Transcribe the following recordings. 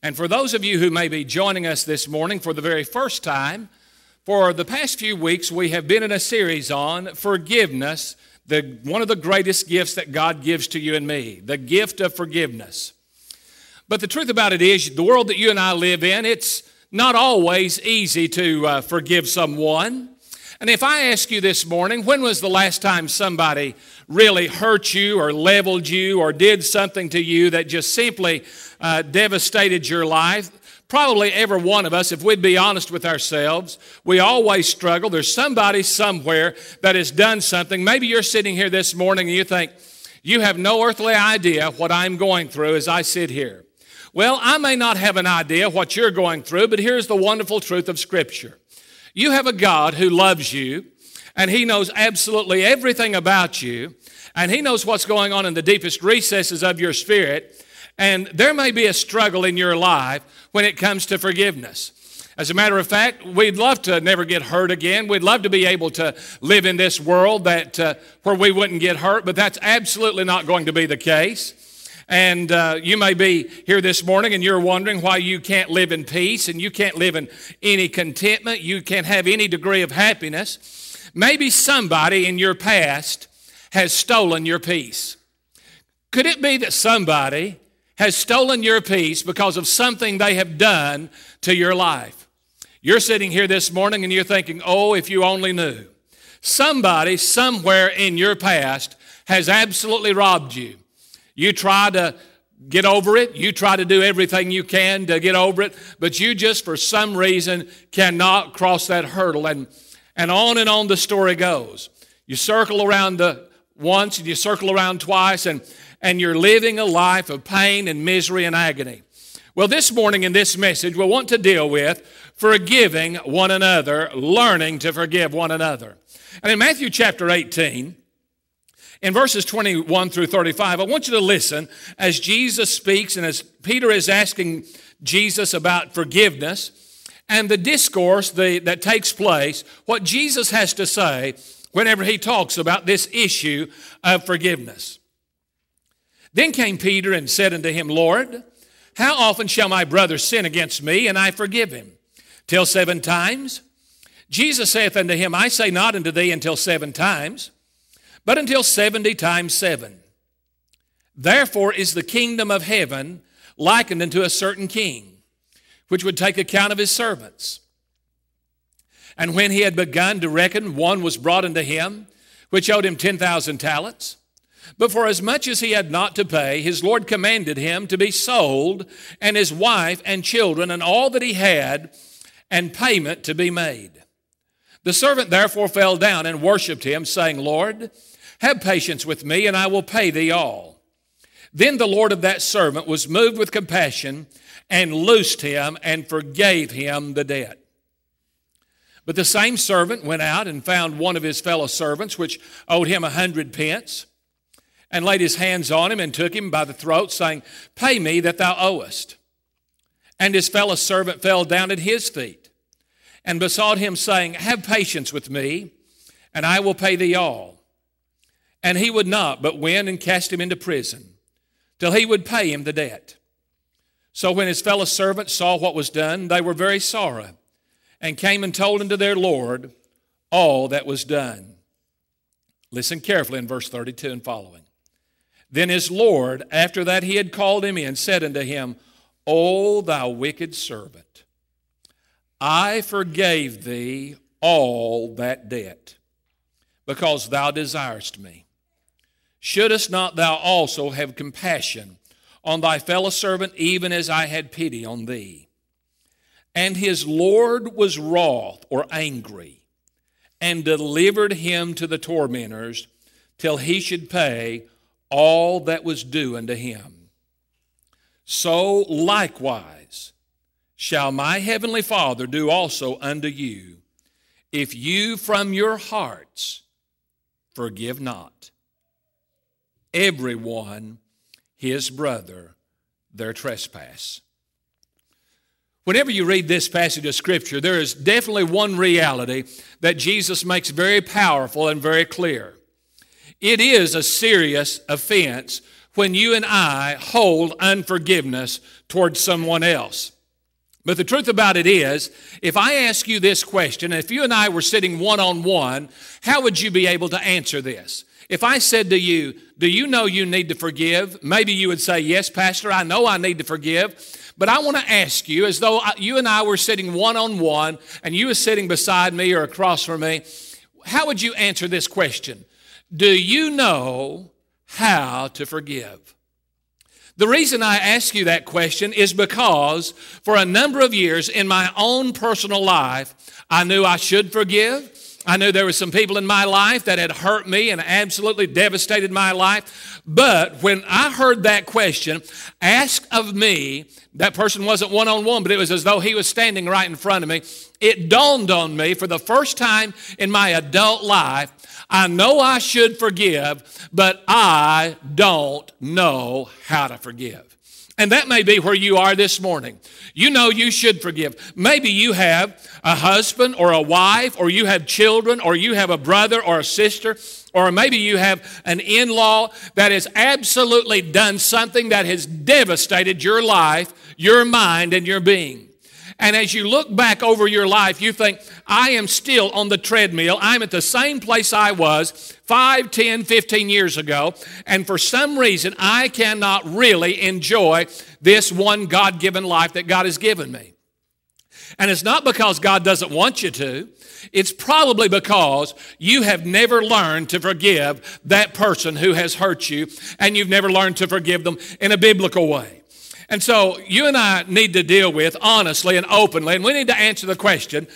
And for those of you who may be joining us this morning for the very first time, for the past few weeks we have been in a series on forgiveness, one of the greatest gifts that God gives to you and me, the gift of forgiveness. But the truth about it is, the world that you and I live in, it's not always easy to forgive someone. And if I ask you this morning, when was the last time somebody really hurt you or leveled you or did something to you that just simply devastated your life? Probably every one of us, if we'd be honest with ourselves, we always struggle. There's somebody somewhere that has done something. Maybe you're sitting here this morning and you think, you have no earthly idea what I'm going through as I sit here. Well, I may not have an idea what you're going through, but here's the wonderful truth of Scripture. You have a God who loves you, and He knows absolutely everything about you, and He knows what's going on in the deepest recesses of your spirit, and there may be a struggle in your life when it comes to forgiveness. As a matter of fact, we'd love to never get hurt again. We'd love to be able to live in this world that where we wouldn't get hurt, but that's absolutely not going to be the case. And you may be here this morning and you're wondering why you can't live in peace and you can't live in any contentment. You can't have any degree of happiness. Maybe somebody in your past has stolen your peace. Could it be that somebody has stolen your peace because of something they have done to your life? You're sitting here this morning and you're thinking, oh, if you only knew. Somebody somewhere in your past has absolutely robbed you. You try to get over it. You try to do everything you can to get over it, but you just for some reason cannot cross that hurdle. And on the story goes. You circle around once and you circle around twice and you're living a life of pain and misery and agony. Well, this morning in this message, we'll want to deal with forgiving one another, learning to forgive one another. And in Matthew chapter 18, in verses 21 through 35, I want you to listen as Jesus speaks and as Peter is asking Jesus about forgiveness and the discourse that takes place, what Jesus has to say whenever he talks about this issue of forgiveness. Then came Peter and said unto him, Lord, how often shall my brother sin against me, and I forgive him? Till 7 times? Jesus saith unto him, I say not unto thee until 7 times, but until 70 times 7. Therefore is the kingdom of heaven likened unto a certain king, which would take account of his servants. And when he had begun to reckon, one was brought unto him, which owed him 10,000 talents. But for as much as he had not to pay, his Lord commanded him to be sold, and his wife and children, and all that he had, and payment to be made. The servant therefore fell down and worshipped him, saying, Lord, have patience with me, and I will pay thee all. Then the Lord of that servant was moved with compassion, and loosed him, and forgave him the debt. But the same servant went out and found one of his fellow servants, which owed him 100 pence, and laid his hands on him, and took him by the throat, saying, Pay me that thou owest. And his fellow servant fell down at his feet, and besought him, saying, Have patience with me, and I will pay thee all. And he would not, but went and cast him into prison, till he would pay him the debt. So when his fellow servants saw what was done, they were very sorry, and came and told unto their Lord all that was done. Listen carefully in verse 32 and following. Then his Lord, after that he had called him in, said unto him, O thou wicked servant, I forgave thee all that debt, because thou desirest me. Shouldest not thou also have compassion on thy fellow servant, even as I had pity on thee? And his Lord was wroth or angry, and delivered him to the tormentors, till he should pay all that was due unto him. So likewise shall my heavenly Father do also unto you, if you from your hearts forgive not everyone his brother their trespass. Whenever you read this passage of Scripture, there is definitely one reality that Jesus makes very powerful and very clear. It is a serious offense when you and I hold unforgiveness towards someone else. But the truth about it is, if I ask you this question, if you and I were sitting one-on-one, how would you be able to answer this? If I said to you, do you know you need to forgive? Maybe you would say, yes, Pastor, I know I need to forgive. But I want to ask you, as though you and I were sitting one-on-one and you were sitting beside me or across from me, how would you answer this question? Do you know how to forgive? The reason I ask you that question is because for a number of years in my own personal life, I knew I should forgive. I knew there were some people in my life that had hurt me and absolutely devastated my life. But when I heard that question asked of me, that person wasn't one-on-one, but it was as though he was standing right in front of me. It dawned on me for the first time in my adult life, I know I should forgive, but I don't know how to forgive. And that may be where you are this morning. You know you should forgive. Maybe you have a husband or a wife, or you have children, or you have a brother or a sister, or maybe you have an in-law that has absolutely done something that has devastated your life, your mind, and your being. And as you look back over your life, you think, I am still on the treadmill. I'm at the same place I was 5, 10, 15 years ago. And for some reason, I cannot really enjoy this one God-given life that God has given me. And it's not because God doesn't want you to. It's probably because you have never learned to forgive that person who has hurt you, and you've never learned to forgive them in a biblical way. And so you and I need to deal with honestly and openly, and we need to answer the question,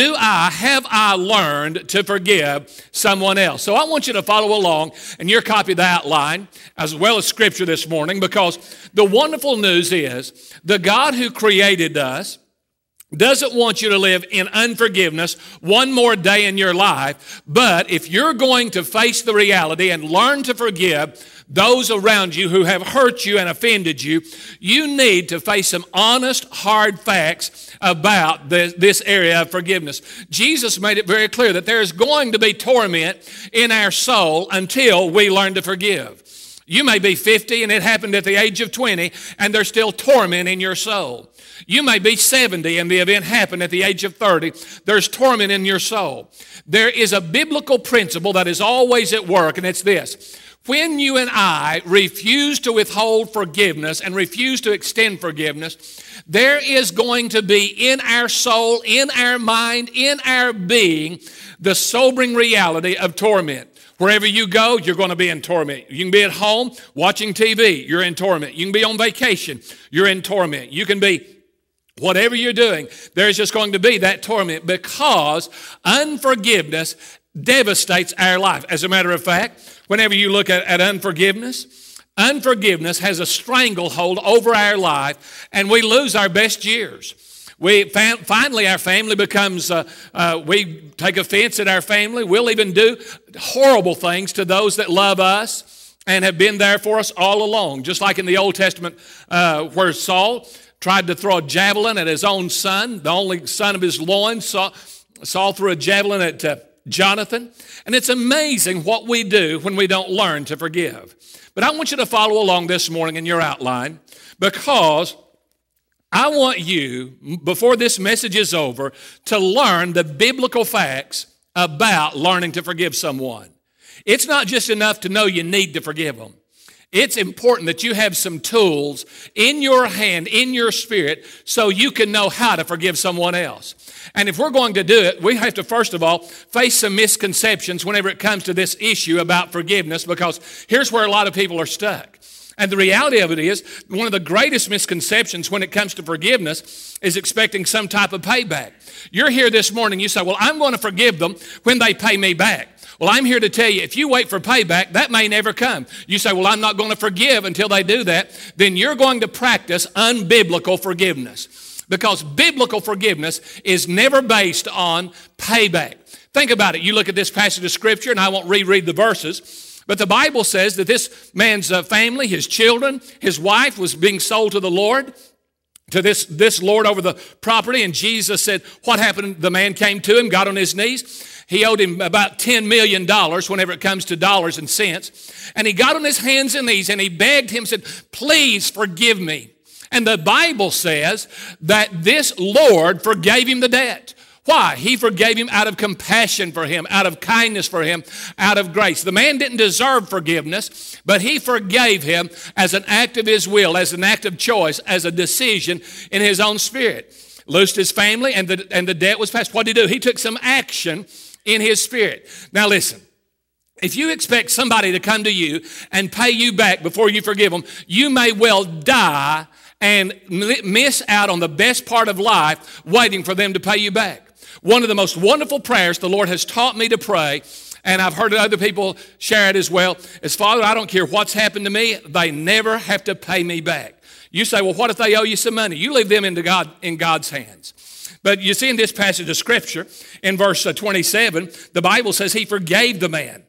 have I learned to forgive someone else? So I want you to follow along in your copy of the outline as well as Scripture this morning, because the wonderful news is the God who created us doesn't want you to live in unforgiveness one more day in your life, but if you're going to face the reality and learn to forgive those around you who have hurt you and offended you, you need to face some honest, hard facts about this area of forgiveness. Jesus made it very clear that there is going to be torment in our soul until we learn to forgive. You may be 50 and it happened at the age of 20 and there's still torment in your soul. You may be 70 and the event happened at the age of 30. There's torment in your soul. There is a biblical principle that is always at work, and it's this. When you and I refuse to withhold forgiveness and refuse to extend forgiveness, there is going to be in our soul, in our mind, in our being, the sobering reality of torment. Wherever you go, you're going to be in torment. You can be at home watching TV, you're in torment. You can be on vacation, you're in torment. You can be whatever you're doing, there's just going to be that torment because unforgiveness devastates our life. As a matter of fact, whenever you look at unforgiveness, unforgiveness has a stranglehold over our life and we lose our best years. Finally, our family becomes, we take offense at our family. We'll even do horrible things to those that love us and have been there for us all along. Just like in the Old Testament where Saul tried to throw a javelin at his own son, the only son of his loins. Saul threw a javelin at Jonathan. And it's amazing what we do when we don't learn to forgive. But I want you to follow along this morning in your outline because I want you, before this message is over, to learn the biblical facts about learning to forgive someone. It's not just enough to know you need to forgive them. It's important that you have some tools in your hand, in your spirit, so you can know how to forgive someone else. And if we're going to do it, we have to, first of all, face some misconceptions whenever it comes to this issue about forgiveness, because here's where a lot of people are stuck. And the reality of it is, one of the greatest misconceptions when it comes to forgiveness is expecting some type of payback. You're here this morning, you say, well, I'm going to forgive them when they pay me back. Well, I'm here to tell you, if you wait for payback, that may never come. You say, well, I'm not going to forgive until they do that. Then you're going to practice unbiblical forgiveness, because biblical forgiveness is never based on payback. Think about it. You look at this passage of Scripture, and I won't reread the verses, but the Bible says that this man's family, his children, his wife was being sold to the Lord. to this lord over the property. And Jesus said, what happened? The man came to him, got on his knees. He owed him about $10 million whenever it comes to dollars and cents. And he got on his hands and knees and he begged him, said, please forgive me. And the Bible says that this Lord forgave him the debt. Why? He forgave him out of compassion for him, out of kindness for him, out of grace. The man didn't deserve forgiveness, but he forgave him as an act of his will, as an act of choice, as a decision in his own spirit. Loosed his family, and the debt was passed. What did he do? He took some action in his spirit. Now listen, if you expect somebody to come to you and pay you back before you forgive them, you may well die and miss out on the best part of life waiting for them to pay you back. One of the most wonderful prayers the Lord has taught me to pray, and I've heard other people share it as well, is, Father, I don't care what's happened to me, they never have to pay me back. You say, well, what if they owe you some money? You leave them in God's hands. But you see in this passage of Scripture, in verse 27, the Bible says he forgave the man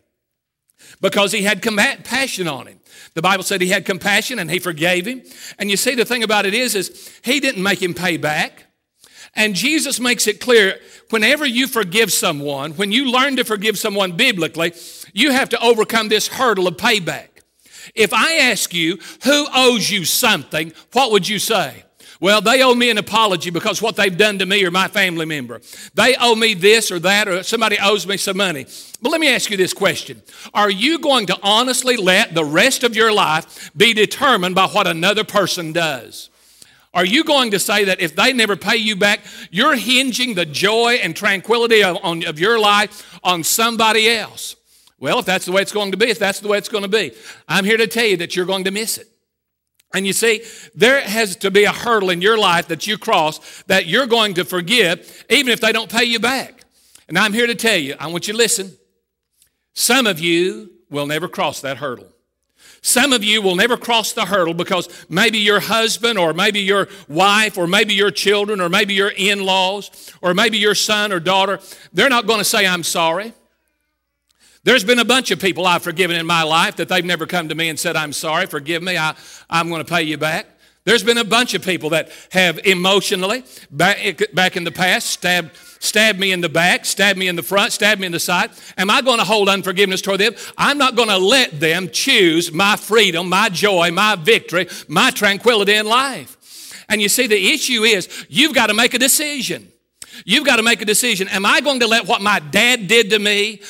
because he had compassion on him. The Bible said he had compassion and he forgave him. And you see, the thing about it is he didn't make him pay back. And Jesus makes it clear, whenever you forgive someone, when you learn to forgive someone biblically, you have to overcome this hurdle of payback. If I ask you, who owes you something, what would you say? Well, they owe me an apology because what they've done to me or my family member. They owe me this or that, or somebody owes me some money. But let me ask you this question. Are you going to honestly let the rest of your life be determined by what another person does? Are you going to say that if they never pay you back, you're hinging the joy and tranquility of your life on somebody else? Well, if that's the way it's going to be, if that's the way it's going to be, I'm here to tell you that you're going to miss it. And you see, there has to be a hurdle in your life that you cross that you're going to forgive even if they don't pay you back. And I'm here to tell you, I want you to listen. Some of you will never cross that hurdle. Some of you will never cross the hurdle because maybe your husband or maybe your wife or maybe your children or maybe your in-laws or maybe your son or daughter, they're not going to say, I'm sorry. There's been a bunch of people I've forgiven in my life that they've never come to me and said, I'm sorry, forgive me, I'm going to pay you back. There's been a bunch of people that have emotionally, back in the past, stabbed me in the back, stabbed me in the front, stabbed me in the side. Am I going to hold unforgiveness toward them? I'm not going to let them choose my freedom, my joy, my victory, my tranquility in life. And you see, the issue is you've got to make a decision. You've got to make a decision. Am I going to let what my dad did to me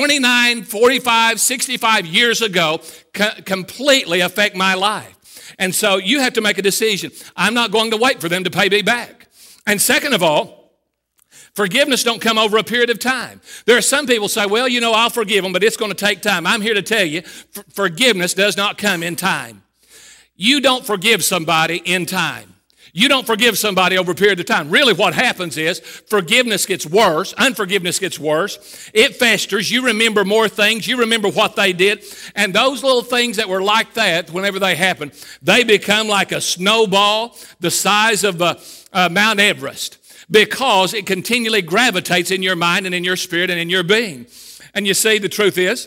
29, 45, 65 years ago completely affect my life? And so you have to make a decision. I'm not going to wait for them to pay me back. And second of all, forgiveness don't come over a period of time. There are some people say, well, you know, I'll forgive them, but it's going to take time. I'm here to tell you, forgiveness does not come in time. You don't forgive somebody in time. You don't forgive somebody over a period of time. Really what happens is forgiveness gets worse. Unforgiveness gets worse. It festers. You remember more things. You remember what they did. And those little things that were like that, whenever they happen, they become like a snowball the size of Mount Everest because it continually gravitates in your mind and in your spirit and in your being. And you see, the truth is,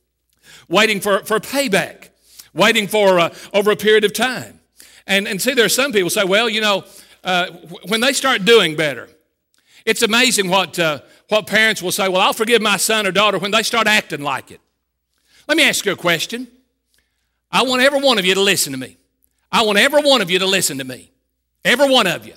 waiting for payback, waiting for over a period of time. And see, there are some people say, well, you know, when they start doing better, it's amazing what parents will say, well, I'll forgive my son or daughter when they start acting like it. Let me ask you a question. I want every one of you to listen to me. I want every one of you to listen to me. Every one of you.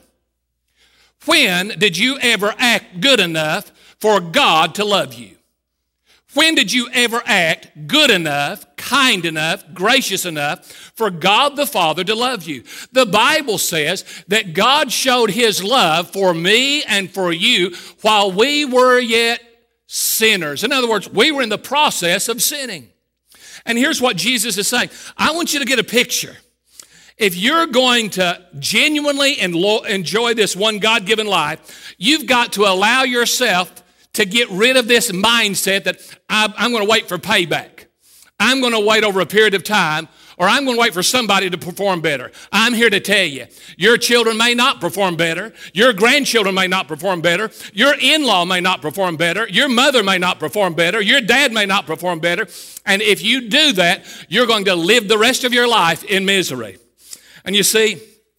When did you ever act good enough for God to love you? When did you ever act good enough, kind enough, gracious enough for God the Father to love you? The Bible says that God showed His love for me and for you while we were yet sinners. In other words, we were in the process of sinning. And here's what Jesus is saying. I want you to get a picture. If you're going to genuinely enjoy this one God-given life, you've got to allow yourself to get rid of this mindset that I'm going to wait for payback. I'm going to wait over a period of time, or I'm going to wait for somebody to perform better. I'm here to tell you, your children may not perform better. Your grandchildren may not perform better. Your in-law may not perform better. Your mother may not perform better. Your dad may not perform better. And if you do that, you're going to live the rest of your life in misery. And you see,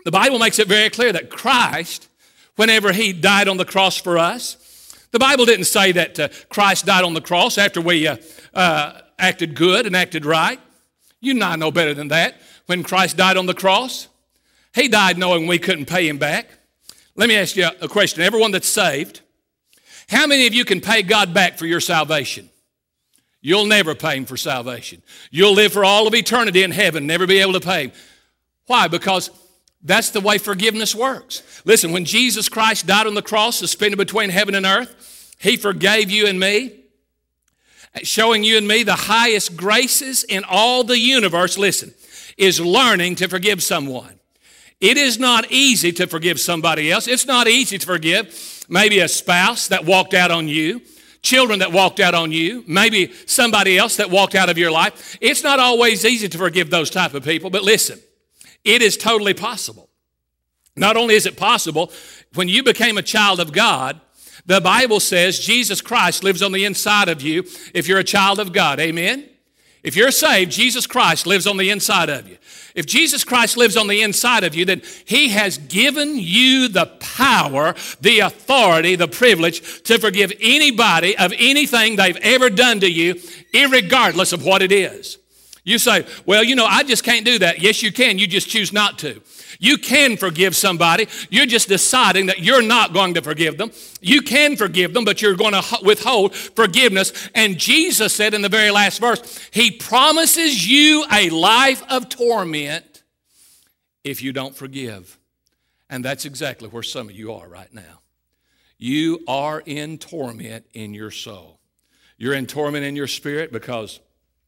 The Bible makes it very clear that Christ, whenever he died on the cross for us, the Bible didn't say that Christ died on the cross after we acted good and acted right. You and I know better than that. When Christ died on the cross, he died knowing we couldn't pay him back. Let me ask you a question. Everyone that's saved, how many of you can pay God back for your salvation? You'll never pay him for salvation. You'll live for all of eternity in heaven, never be able to pay him. Why? Because that's the way forgiveness works. Listen, when Jesus Christ died on the cross, suspended between heaven and earth, he forgave you and me, showing you and me the highest graces in all the universe, listen, is learning to forgive someone. It is not easy to forgive somebody else. It's not easy to forgive maybe a spouse that walked out on you, children that walked out on you, maybe somebody else that walked out of your life. It's not always easy to forgive those type of people, but listen, it is totally possible. Not only is it possible, when you became a child of God, the Bible says Jesus Christ lives on the inside of you if you're a child of God. Amen? If you're saved, Jesus Christ lives on the inside of you. If Jesus Christ lives on the inside of you, then he has given you the power, the authority, the privilege to forgive anybody of anything they've ever done to you, irregardless of what it is. You say, well, I just can't do that. Yes, you can. You just choose not to. You can forgive somebody. You're just deciding that you're not going to forgive them. You can forgive them, but you're going to withhold forgiveness. And Jesus said in the very last verse, he promises you a life of torment if you don't forgive. And that's exactly where some of you are right now. You are in torment in your soul. You're in torment in your spirit because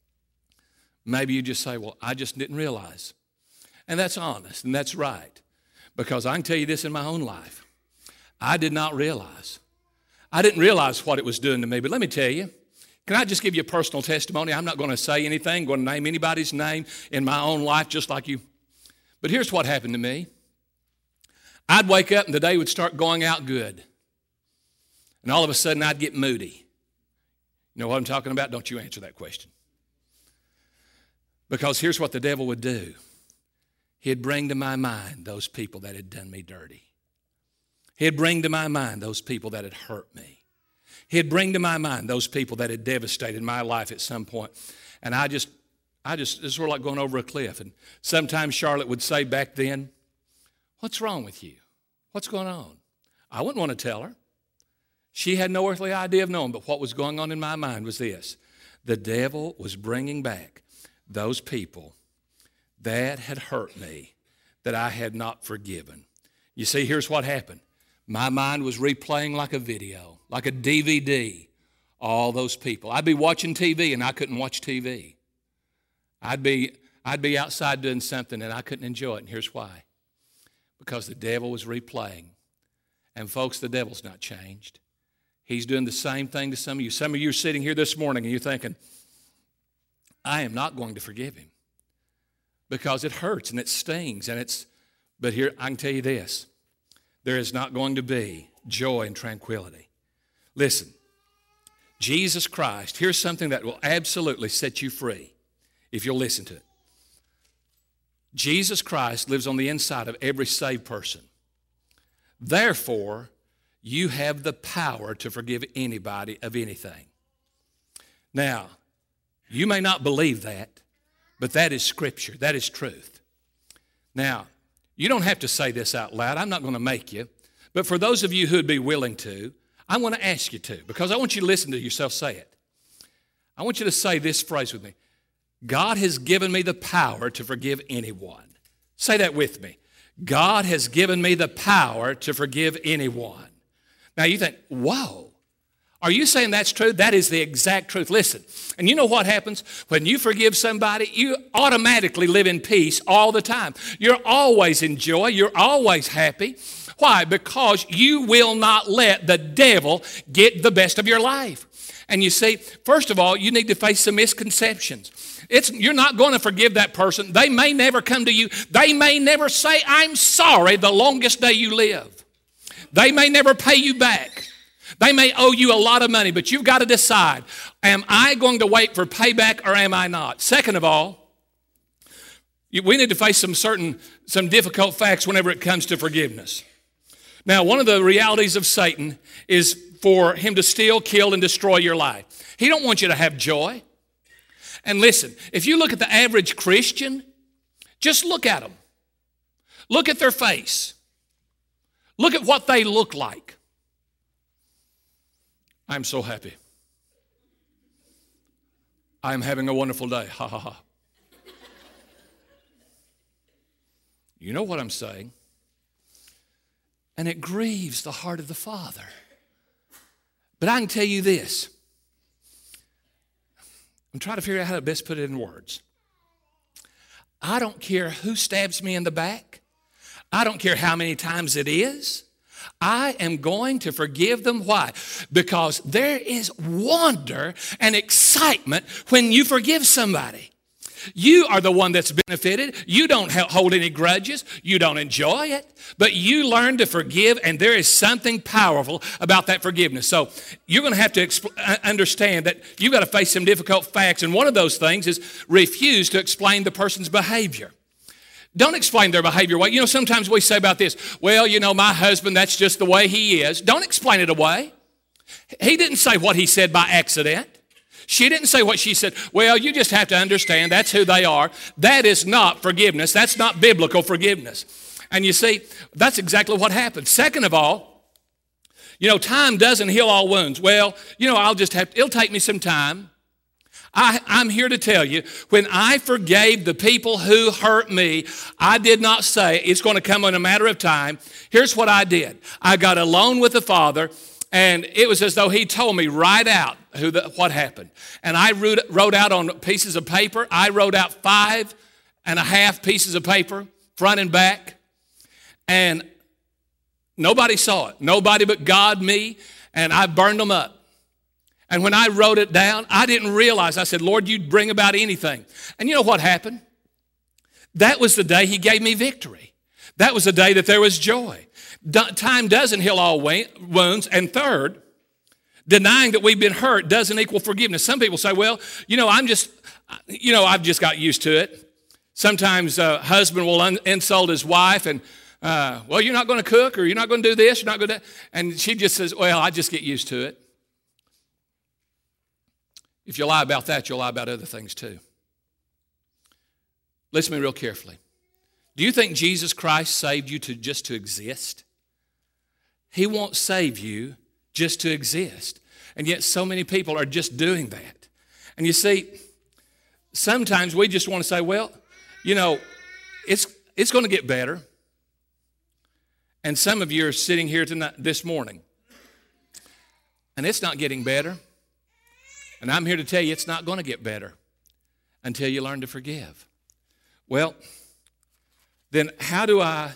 maybe you just say, well, I just didn't realize. And that's honest, and that's right. Because I can tell you this in my own life. I did not realize. I didn't realize what it was doing to me. But let me tell you, can I just give you a personal testimony? I'm not going to say anything, going to name anybody's name in my own life just like you. But here's what happened to me. I'd wake up and the day would start going out good. And all of a sudden I'd get moody. You know what I'm talking about? Don't you answer that question. Because here's what the devil would do. He'd bring to my mind those people that had done me dirty. He'd bring to my mind those people that had hurt me. He'd bring to my mind those people that had devastated my life at some point. And I just, it's sort of like going over a cliff. And sometimes Charlotte would say back then, what's wrong with you? What's going on? I wouldn't want to tell her. She had no earthly idea of knowing, but what was going on in my mind was this. The devil was bringing back those people that had hurt me, that I had not forgiven. You see, here's what happened. My mind was replaying like a video, like a DVD, all those people. I'd be watching TV and I couldn't watch TV. I'd be outside doing something and I couldn't enjoy it, and here's why. Because the devil was replaying. And folks, the devil's not changed. He's doing the same thing to some of you. Some of you are sitting here this morning and you're thinking, I am not going to forgive him. Because it hurts and it stings but here I can tell you this, there is not going to be joy and tranquility. Listen, Jesus Christ, here's something that will absolutely set you free if you'll listen to it. Jesus Christ lives on the inside of every saved person. Therefore, you have the power to forgive anybody of anything. Now, you may not believe that, but that is Scripture. That is truth. Now, you don't have to say this out loud. I'm not going to make you. But for those of you who would be willing to, I want to ask you to, because I want you to listen to yourself say it. I want you to say this phrase with me. God has given me the power to forgive anyone. Say that with me. God has given me the power to forgive anyone. Now you think, whoa. Are you saying that's true? That is the exact truth. Listen, and you know what happens? When you forgive somebody, you automatically live in peace all the time. You're always in joy. You're always happy. Why? Because you will not let the devil get the best of your life. And you see, first of all, you need to face some misconceptions. You're not going to forgive that person. They may never come to you. They may never say, I'm sorry, the longest day you live. They may never pay you back. They may owe you a lot of money, but you've got to decide, am I going to wait for payback or am I not? Second of all, We need to face some difficult facts whenever it comes to forgiveness. Now, one of the realities of Satan is for him to steal, kill, and destroy your life. He don't want you to have joy. And listen, if you look at the average Christian, just look at them. Look at their face. Look at what they look like. I'm so happy. I'm having a wonderful day. Ha, ha, ha. You know what I'm saying. And it grieves the heart of the Father. But I can tell you this. I'm trying to figure out how to best put it in words. I don't care who stabs me in the back. I don't care how many times it is. I am going to forgive them. Why? Because there is wonder and excitement when you forgive somebody. You are the one that's benefited. You don't hold any grudges. You don't enjoy it. But you learn to forgive, and there is something powerful about that forgiveness. So you're going to have to understand that you've got to face some difficult facts. And one of those things is refuse to explain the person's behavior. Don't explain their behavior away. You know, sometimes we say about this, well, you know, my husband, that's just the way he is. Don't explain it away. He didn't say what he said by accident. She didn't say what she said. Well, you just have to understand that's who they are. That is not forgiveness. That's not biblical forgiveness. And you see, that's exactly what happened. Second of all, you know, time doesn't heal all wounds. Well, you know, it'll take me some time. I'm here to tell you, when I forgave the people who hurt me, I did not say it's going to come in a matter of time. Here's what I did. I got alone with the Father, and it was as though he told me right out what happened. And I wrote out on pieces of paper. I wrote out 5.5 pieces of paper, front and back. And nobody saw it. Nobody but God, me, and I burned them up. And when I wrote it down, I didn't realize. I said, Lord, you'd bring about anything. And you know what happened? That was the day he gave me victory. That was the day that there was joy. Time doesn't heal all wounds. And third, denying that we've been hurt doesn't equal forgiveness. Some people say, well, I've just got used to it. Sometimes a husband will insult his wife and, well, you're not going to cook, or you're not going to do this, you're not going to, and she just says, well, I just get used to it. If you lie about that, you'll lie about other things too. Listen to me real carefully. Do you think Jesus Christ saved you just to exist? He won't save you just to exist. And yet so many people are just doing that. And you see, sometimes we just want to say, well, it's going to get better. And some of you are sitting here this morning, and it's not getting better. And I'm here to tell you it's not going to get better until you learn to forgive. Well, then how do I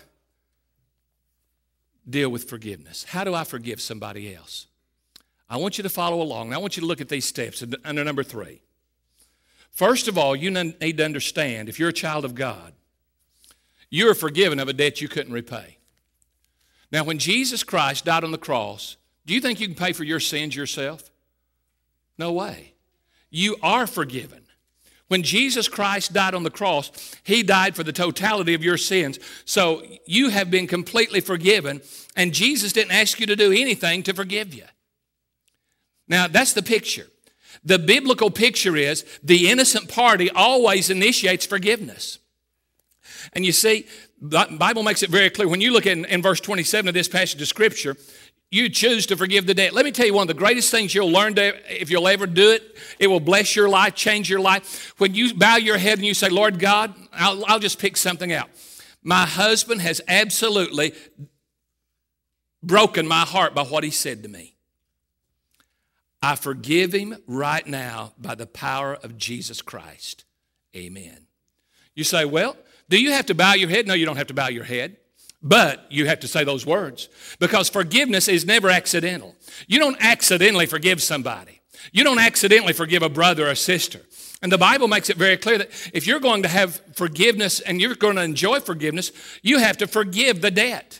deal with forgiveness? How do I forgive somebody else? I want you to follow along. I want you to look at these steps under number 3. First of all, you need to understand, if you're a child of God, you are forgiven of a debt you couldn't repay. Now, when Jesus Christ died on the cross, do you think you can pay for your sins yourself? No way. You are forgiven. When Jesus Christ died on the cross, he died for the totality of your sins. So you have been completely forgiven, and Jesus didn't ask you to do anything to forgive you. Now, that's the picture. The biblical picture is the innocent party always initiates forgiveness. And you see, the Bible makes it very clear. When you look in verse 27 of this passage of Scripture, you choose to forgive the debt. Let me tell you, one of the greatest things you'll learn if you'll ever do it, it will bless your life, change your life. When you bow your head and you say, Lord God, I'll just pick something out. My husband has absolutely broken my heart by what he said to me. I forgive him right now by the power of Jesus Christ. Amen. You say, well, do you have to bow your head? No, you don't have to bow your head. But you have to say those words, because forgiveness is never accidental. You don't accidentally forgive somebody. You don't accidentally forgive a brother or a sister. And the Bible makes it very clear that if you're going to have forgiveness and you're going to enjoy forgiveness, you have to forgive the debt.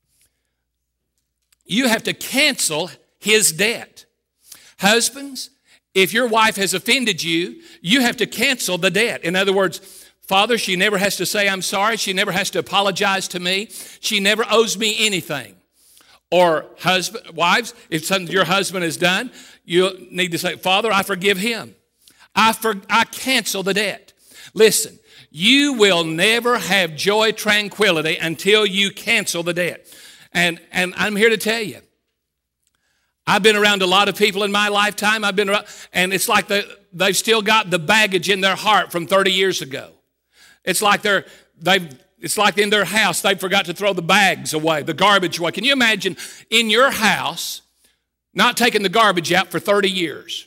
You have to cancel his debt. Husbands, if your wife has offended you, you have to cancel the debt. In other words, Father, she never has to say I'm sorry. She never has to apologize to me. She never owes me anything. Or wives, if something your husband has done, you need to say, Father, I forgive him. I cancel the debt. Listen, you will never have joy, tranquility until you cancel the debt. And I'm here to tell you, I've been around a lot of people in my lifetime. And it's like they've still got the baggage in their heart from 30 years ago. It's like it's like in their house, they forgot to throw the bags away, the garbage away. Can you imagine in your house not taking the garbage out for 30 years?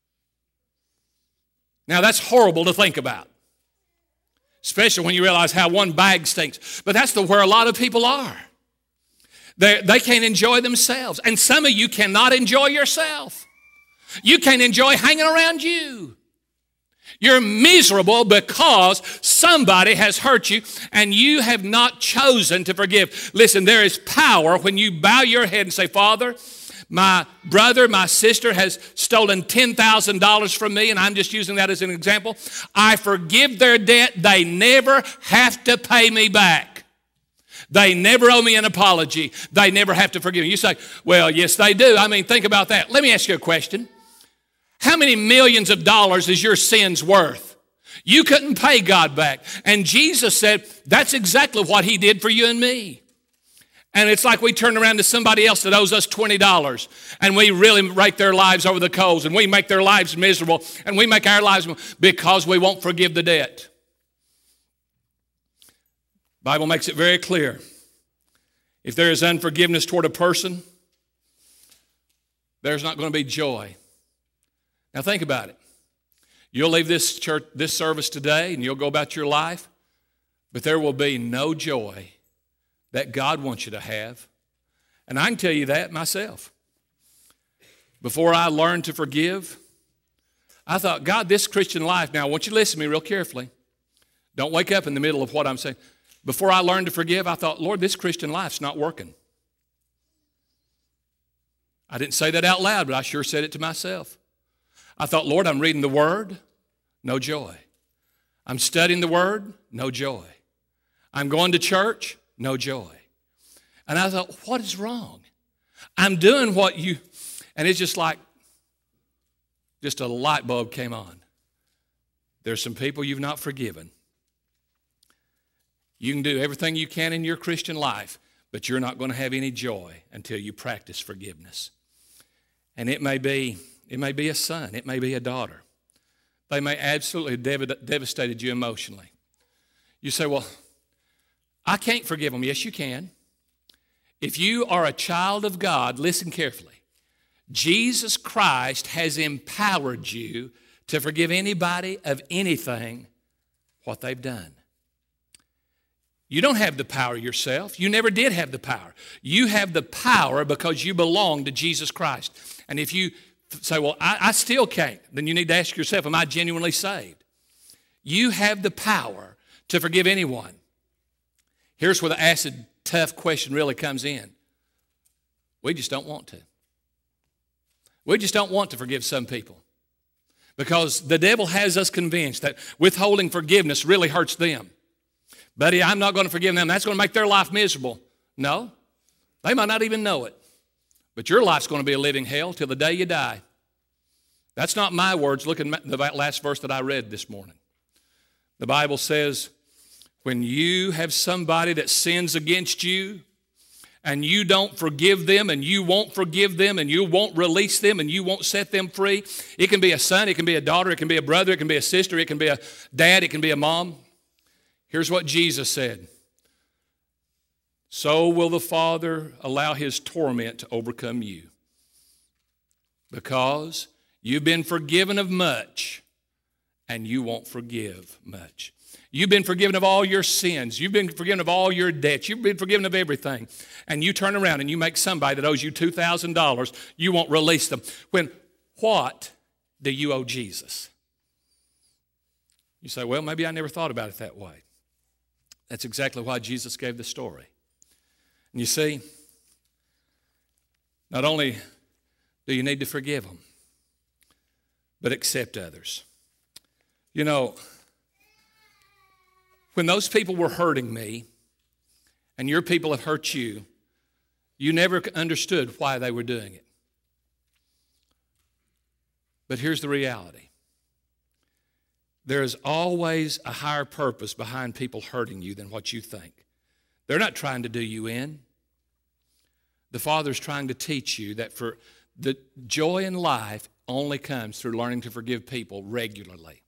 Now, that's horrible to think about, especially when you realize how one bag stinks. But that's where a lot of people are. They can't enjoy themselves. And some of you cannot enjoy yourself. You can't enjoy hanging around you. You're miserable because somebody has hurt you and you have not chosen to forgive. Listen, there is power when you bow your head and say, Father, my brother, my sister has stolen $10,000 from me, and I'm just using that as an example. I forgive their debt. They never have to pay me back. They never owe me an apology. They never have to forgive me. You say, well, yes, they do. I mean, think about that. Let me ask you a question. How many millions of dollars is your sins worth? You couldn't pay God back. And Jesus said, that's exactly what he did for you and me. And it's like we turn around to somebody else that owes us $20 and we really rake their lives over the coals and we make their lives miserable and we make our lives because we won't forgive the debt. The Bible makes it very clear. If there is unforgiveness toward a person, there's not going to be joy. Now think about it. You'll leave this church, this service today, and you'll go about your life, but there will be no joy that God wants you to have. And I can tell you that myself. Before I learned to forgive, I thought, God, this Christian life, now I want you to listen to me real carefully. Don't wake up in the middle of what I'm saying. Before I learned to forgive, I thought, Lord, this Christian life's not working. I didn't say that out loud, but I sure said it to myself. I thought, Lord, I'm reading the Word, no joy. I'm studying the Word, no joy. I'm going to church, no joy. And I thought, what is wrong? I'm doing what you, and it's just like, just a light bulb came on. There's some people you've not forgiven. You can do everything you can in your Christian life, but you're not going to have any joy until you practice forgiveness. And it may be a son. It may be a daughter. They may absolutely have devastated you emotionally. You say, well, I can't forgive them. Yes, you can. If you are a child of God, listen carefully. Jesus Christ has empowered you to forgive anybody of anything what they've done. You don't have the power yourself. You never did have the power. You have the power because you belong to Jesus Christ. And if you say, well, I still can't, then you need to ask yourself, am I genuinely saved? You have the power to forgive anyone. Here's where the acid, tough question really comes in. We just don't want to. We just don't want to forgive some people because the devil has us convinced that withholding forgiveness really hurts them. Buddy, I'm not going to forgive them. That's going to make their life miserable. No, they might not even know it. But your life's going to be a living hell till the day you die. That's not my words. Look at the last verse that I read this morning. The Bible says, when you have somebody that sins against you and you don't forgive them and you won't forgive them and you won't release them and you won't set them free, it can be a son, it can be a daughter, it can be a brother, it can be a sister, it can be a dad, it can be a mom. Here's what Jesus said. So will the Father allow his torment to overcome you. Because you've been forgiven of much, and you won't forgive much. You've been forgiven of all your sins. You've been forgiven of all your debts. You've been forgiven of everything. And you turn around and you make somebody that owes you $2,000, you won't release them. What do you owe Jesus? You say, well, maybe I never thought about it that way. That's exactly why Jesus gave the story. And you see, not only do you need to forgive them, but accept others. You know, When those people were hurting me, and your people have hurt you, you never understood why they were doing it. But here's the reality. There is always a higher purpose behind people hurting you than what you think. They're not trying to do you in. The Father's trying to teach you that for the joy in life only comes through learning to forgive people regularly.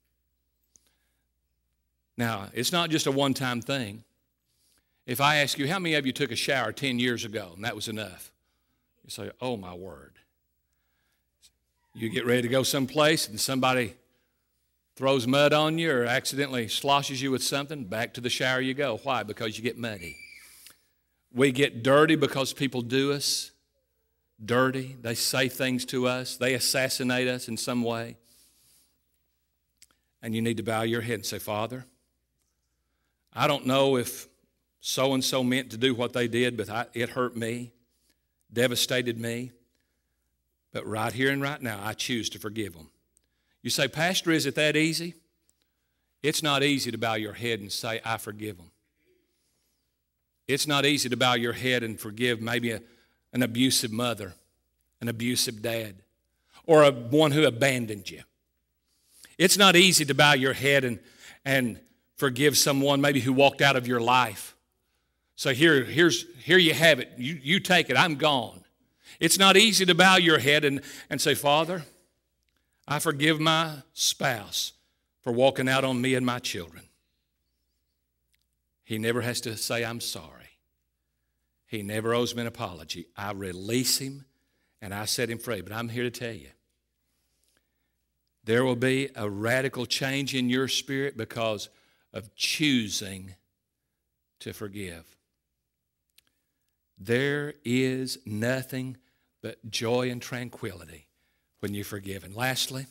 Now, it's not just a one-time thing. If I ask you, how many of you took a shower 10 years ago and that was enough? You say, oh my word. You get ready to go someplace and somebody throws mud on you or accidentally sloshes you with something, back to the shower you go. Why? Because you get muddy. We get dirty because people do us dirty. They say things to us. They assassinate us in some way. And you need to bow your head and say, Father, I don't know if so-and-so meant to do what they did, but it hurt me, devastated me. But right here and right now, I choose to forgive them. You say, Pastor, is it that easy? It's not easy to bow your head and say, I forgive them. It's not easy to bow your head and forgive maybe an abusive mother, an abusive dad, or one who abandoned you. It's not easy to bow your head and forgive someone maybe who walked out of your life. So here you have it. You take it. I'm gone. It's not easy to bow your head and say, Father, I forgive my spouse for walking out on me and my children. He never has to say, I'm sorry. He never owes me an apology. I release him and I set him free. But I'm here to tell you, there will be a radical change in your spirit because of choosing to forgive. There is nothing but joy and tranquility when you forgive. And lastly,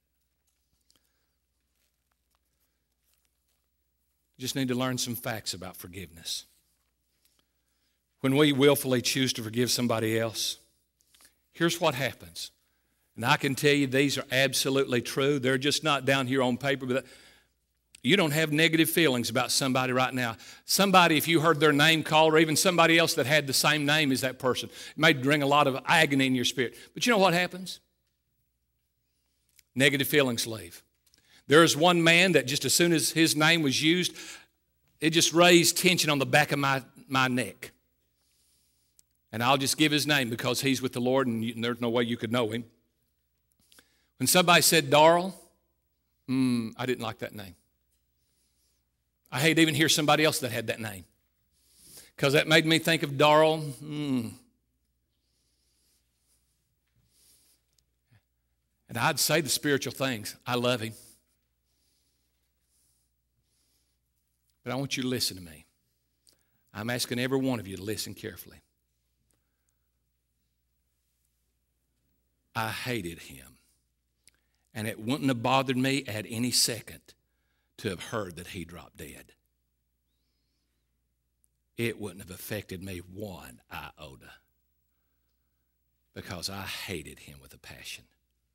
you just need to learn some facts about forgiveness. When we willfully choose to forgive somebody else, here's what happens. And I can tell you these are absolutely true. They're just not down here on paper, but you don't have negative feelings about somebody right now. Somebody, if you heard their name called, or even somebody else that had the same name as that person, it may bring a lot of agony in your spirit. But you know what happens? Negative feelings leave. There is one man that just as soon as his name was used, it just raised tension on the back of my neck. And I'll just give his name because he's with the Lord and there's no way you could know him. When somebody said Darrell, I didn't like that name. I hate to even hear somebody else that had that name because that made me think of Darrell. And I'd say the spiritual things. I love him. But I want you to listen to me. I'm asking every one of you to listen carefully. I hated him. And it wouldn't have bothered me at any second to have heard that he dropped dead. It wouldn't have affected me one iota because I hated him with a passion.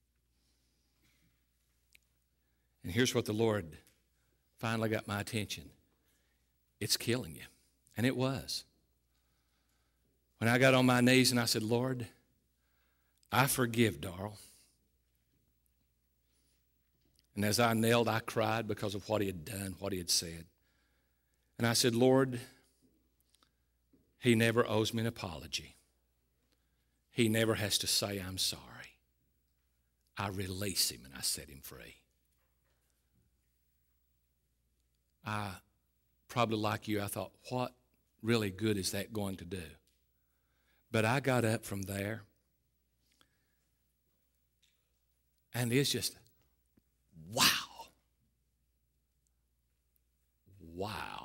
And here's what the Lord finally got my attention. It's killing you. And it was. When I got on my knees and I said, Lord, I forgive Darrell. And as I knelt, I cried because of what he had done, what he had said. And I said, Lord, he never owes me an apology. He never has to say, I'm sorry. I release him and I set him free. I probably like you, I thought, what really good is that going to do? But I got up from there, and it's just, wow. Wow.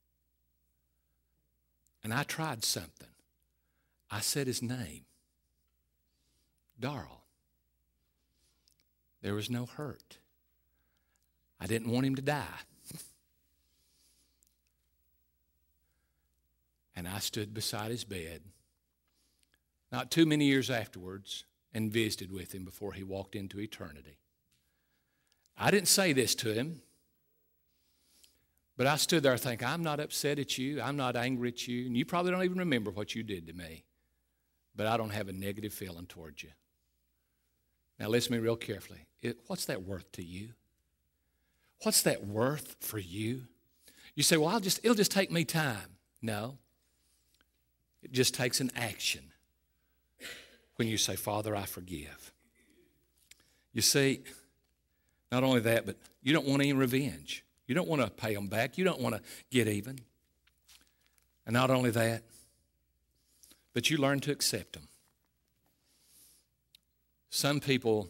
And I tried something. I said his name, Darrell. There was no hurt. I didn't want him to die. And I stood beside his bed, not too many years afterwards, and visited with him before he walked into eternity. I didn't say this to him, But I stood there thinking, I'm not upset at you. I'm not angry at you. And you probably don't even remember what you did to me. But I don't have a negative feeling towards you. Now listen to me real carefully. What's that worth to you? What's that worth for you? You say, well, it'll just take me time. No. It just takes an action when you say, Father, I forgive. You see, not only that, but you don't want any revenge. You don't want to pay them back. You don't want to get even. And not only that, but you learn to accept them. Some people,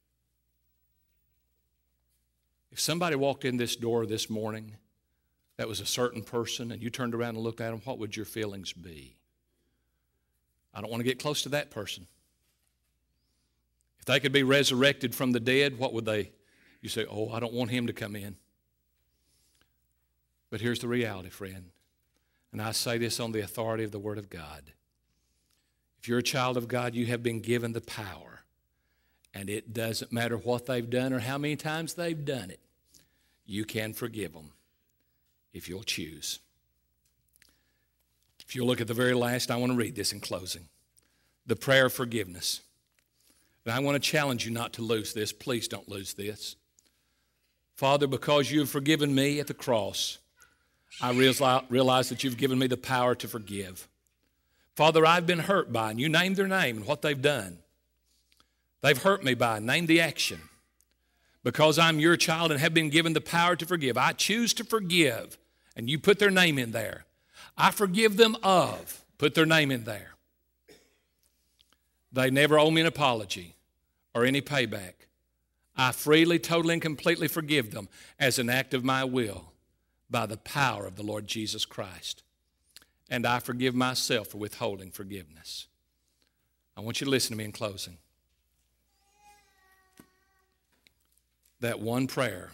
if somebody walked in this door this morning that was a certain person and you turned around and looked at them, what would your feelings be? I don't want to get close to that person. If they could be resurrected from the dead, what would they? You say, oh, I don't want him to come in. But here's the reality, friend. And I say this on the authority of the Word of God. If you're a child of God, you have been given the power. And it doesn't matter what they've done or how many times they've done it. You can forgive them if you'll choose. If you'll look at the very last, I want to read this in closing. The prayer of forgiveness. And I want to challenge you not to lose this. Please don't lose this. Father, because you have forgiven me at the cross, I realize that you've given me the power to forgive. Father, I've been hurt by, and you named their name and what they've done. They've hurt me by, name the action. Because I'm your child and have been given the power to forgive, I choose to forgive, and you put their name in there. I forgive them of, put their name in there. They never owe me an apology or any payback. I freely, totally, and completely forgive them as an act of my will by the power of the Lord Jesus Christ. And I forgive myself for withholding forgiveness. I want you to listen to me in closing. That one prayer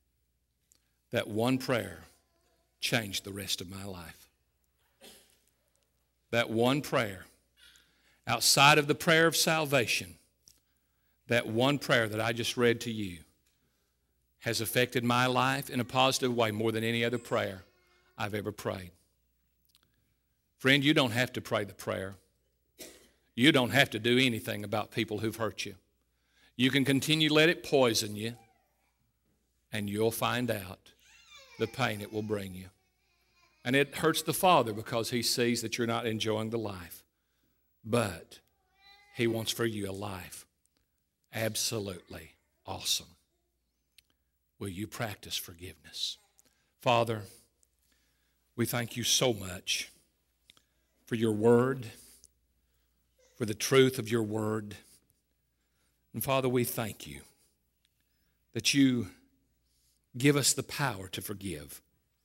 changed the rest of my life. That one prayer, outside of the prayer of salvation, that one prayer that I just read to you has affected my life in a positive way more than any other prayer I've ever prayed. Friend, you don't have to pray the prayer. You don't have to do anything about people who've hurt you. You can continue to let it poison you, and you'll find out the pain it will bring you. And it hurts the Father because he sees that you're not enjoying the life. But he wants for you a life absolutely awesome. Will you practice forgiveness? Father, we thank you so much for your word, for the truth of your word. And Father, we thank you that you give us the power to forgive.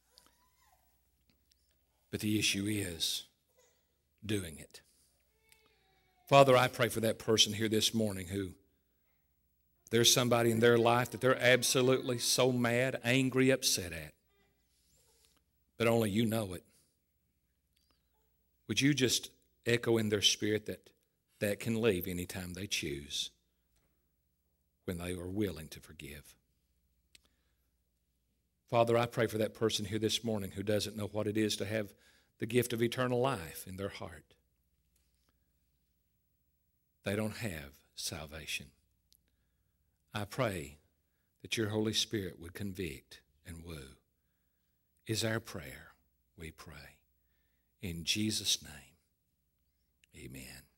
But the issue is doing it. Father, I pray for that person here this morning who there's somebody in their life that they're absolutely so mad, angry, upset at. But only you know it. Would you just echo in their spirit that can leave anytime they choose when they are willing to forgive? Father, I pray for that person here this morning who doesn't know what it is to have the gift of eternal life in their heart. They don't have salvation. I pray that your Holy Spirit would convict and woo. Is our prayer, we pray. In Jesus' name, amen.